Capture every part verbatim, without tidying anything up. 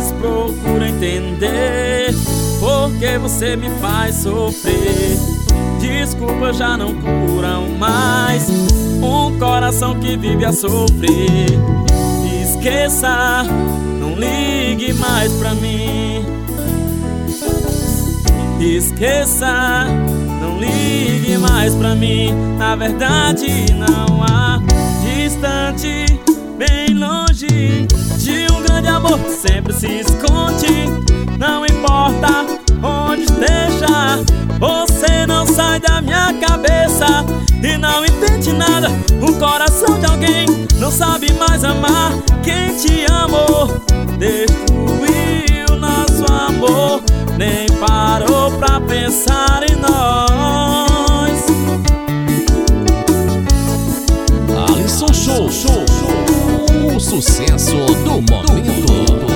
vezes procuro entender porque você me faz sofrer. Desculpas já não curam mais um coração que vive a sofrer. Esqueça, não ligue mais pra mim. Esqueça, não ligue mais pra mim. Na verdade não há distante, bem longe de um grande amor que sempre se esconde. Não importa onde esteja, você não sai da minha cabeça. E não entende nada, o coração de alguém não sabe mais amar. Quem te amou destruiu nosso amor, nem parou pra pensar em nós. Alisson Show, show, show, o sucesso do momento.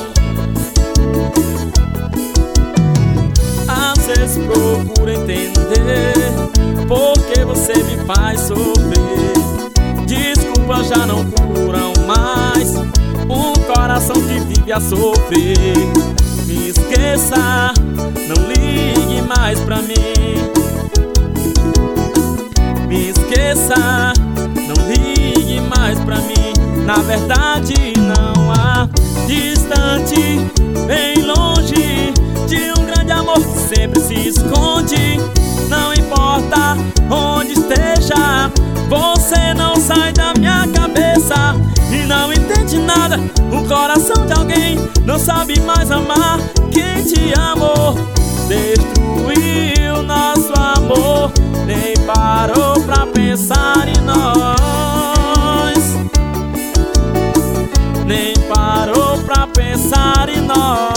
Às vezes procuro entender porque você me faz sofrer. Desculpas já não curam mais um coração que vive a sofrer. Me esqueça, não ligue mais pra mim. Me esqueça, não ligue mais pra mim. Na verdade não há distante, bem longe de um grande amor que sempre se esconde. Não importa onde esteja, você não sai da minha cabeça. E não entende nada, o coração de alguém não sabe mais amar. Quem te amou destruiu nosso amor, nem parou pra pensar em nós. Nem parou pra pensar em nós.